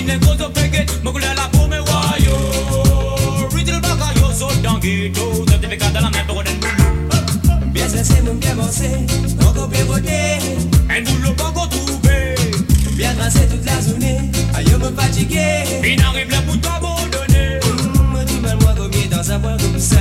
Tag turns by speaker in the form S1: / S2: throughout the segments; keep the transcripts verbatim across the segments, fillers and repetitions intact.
S1: negros au pégué, mon couleur la peau, mais wayo. Riddle baga, yo, so dans ghetto, certificat dans la main pour un boulot.
S2: Bien ça c'est mon bien bossé, encore bien voté.
S1: Un boulot pas qu'on trouvé.
S2: Bien tracé toute la journée, aïe, me fatigué.
S1: Il n'arrive là pour t'abandonner.
S2: Me dis mal moi combien dans un point comme ça.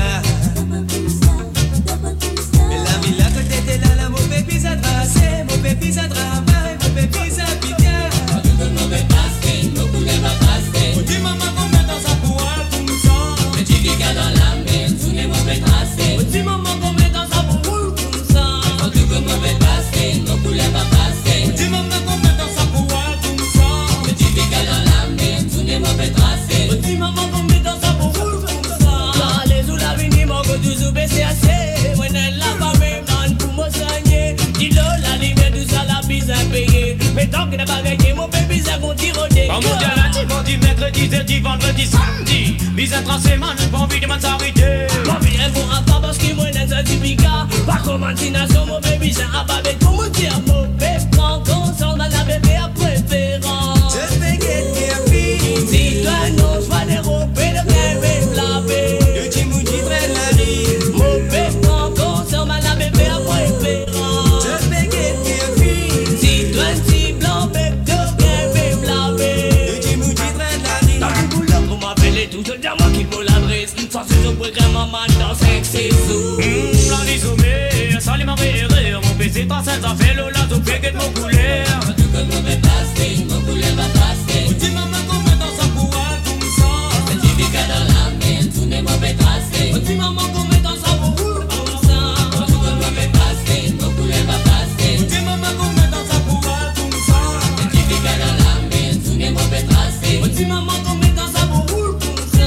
S2: Et la ville à côté de là, là, mon bébé ça tracé, mon bébé ça travaille, mon bébé ça piqué.
S3: Mauvais pastel, nos couleurs va pastel.
S1: Dis maman qu'on met dans sa poêle comme ça.
S3: Petit dégât dans la main, tous les mauvais tracés.
S1: Dis maman qu'on met dans sa poêle comme ça.
S3: Quand tu veux mauvais pastel, nos couleurs va pastel.
S1: Dis maman qu'on met dans sa poêle comme ça.
S3: Petit dégât dans la main, tous les mauvais tracés.
S1: Dis maman qu'on met dans sa poêle comme ça.
S2: Allez sous la vie, mon go du zoubé c'est assez. When elle l'a pas même man pour me soigner. Dis-le la lumière du ça la bise à payer. Mais tant qu'il n'a pas gagné, mon bébé ça continue rodé.
S1: Comme on dit lundi, mardi, mercredi, jeudi, vendredi, samedi. Bise à tracer, man, pas envie de m'en s'arrêter.
S2: Mon vie elle pour un pas parce qu'il m'a un certificat. Par commandination, mon bébé ça a pas avec pour me dire mon bébé. Prends conscience dans la bébé à préférence.
S4: Just make it carefree.
S2: Si toi non, soit des robes et de rêver laver.
S4: Le Jimouji traîne la rue.
S2: Mon bébé prend conscience dans la bébé à préférence.
S4: Just make it carefree.
S2: Si toi si blanc, bébé de rêver laver.
S4: Le Jimouji traîne la rue.
S2: Dans le boulot, vous m'appelez tout, je dis à moi qu'il faut l'adresse. Sans ce programme, maman dans cinq six sous.
S1: Hum, la vie sommée, ça les m'a rire. Mon P C trente-cinq, ça fait le lazo, pégué de mon couleur.
S3: Quand tu veux mauvais pastel, nos couleurs va pastel.
S1: Dis maman qu'on met dans sa poêle comme ça.
S3: Petit dégât dans la main, tous les mauvais tracés.
S1: Dis maman qu'on met dans sa poêle comme ça.
S3: Quand tu veux mauvais pastel, nos couleurs va pastel.
S1: Dis maman qu'on met dans sa poêle comme ça.
S3: Petit dégât dans la main, tous les mauvais tracés.
S1: Dis maman qu'on met dans sa poêle comme ça.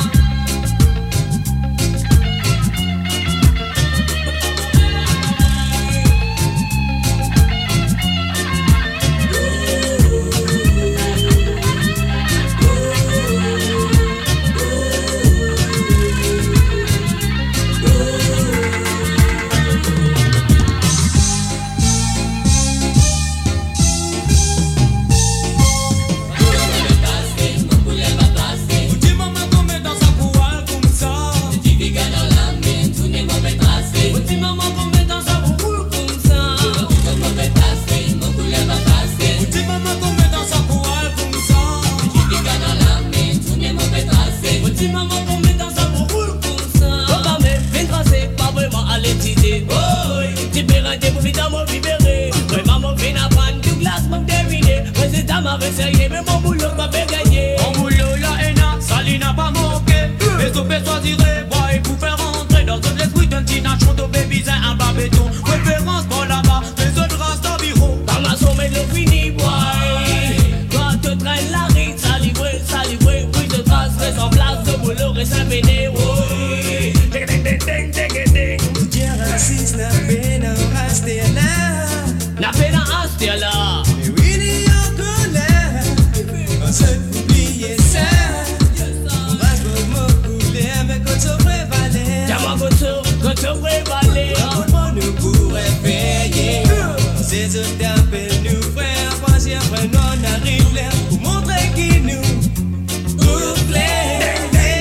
S1: Dis maman qu'on met dans sa poêle comme ça.
S3: Petit dégât dans la main, tous les mauvais tracés.
S1: Dis maman qu'on met dans sa poêle comme ça.
S3: Quand tu veux mauvais pastel, nos couleurs va pastel.
S1: Dis maman qu'on met dans sa poêle comme ça.
S3: Petit dégât dans la main, tous les mauvais tracés.
S1: Dis maman qu'on met dans sa poêle comme ça.
S2: Papa mais vin tracé, pas vraiment à l'étudier. Oh, tu peux rentrer pour vite à mon libérer. Vraiment mon vin à prendre du glace, mon terminé. Moi c'est ta ma sérieux, mais mon boulot m'a fait gagner.
S1: Mon boulot la haine, ça lui n'a pas manqué. Les opés choisiraient, boy, pour faire rentrer dans un esprit d'un petit nachon de bébé, un bas béton. Référence pour là-bas, les autres restent au bureau.
S2: Par ma sommet le fini, boy. Toi te traîne la rite, ça livre, ça livre. Oui, je trace, reste en place, de boulot, reste à mener. Oui, ding ding ding ding ding ding.
S4: Dire raciste n'a pena rester là.
S2: La peine à rester là.
S4: Mais oui, il y a colère. On se oublier ça. On va se recouler avec notre prévalère.
S2: Tiens-moi contre, contre prévaler.
S4: Tout le monde nous pourrait payer. Ces autres appellent nous frères. Pensez après nous on arrive là. Pour montrer qui nous ouvre clair.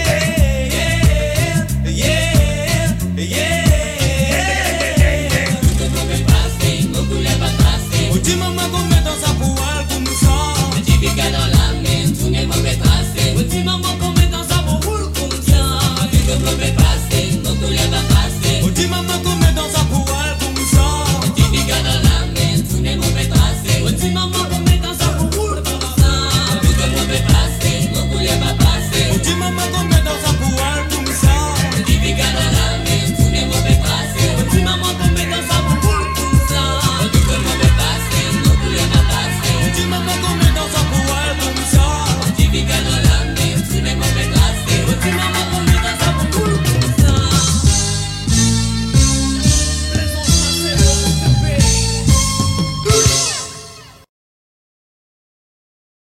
S4: Yeah, yeah, yeah.
S3: Tous les mauvais pastel, nos couleurs va pastel.
S1: Dis maman qu'on met dans sa poêle comme ça.
S3: Petit dégât dans la main, tous les mauvais tracés.
S1: Dis maman qu'on met dans sa poêle comme ça.
S3: Quand tu veux mauvais pastel.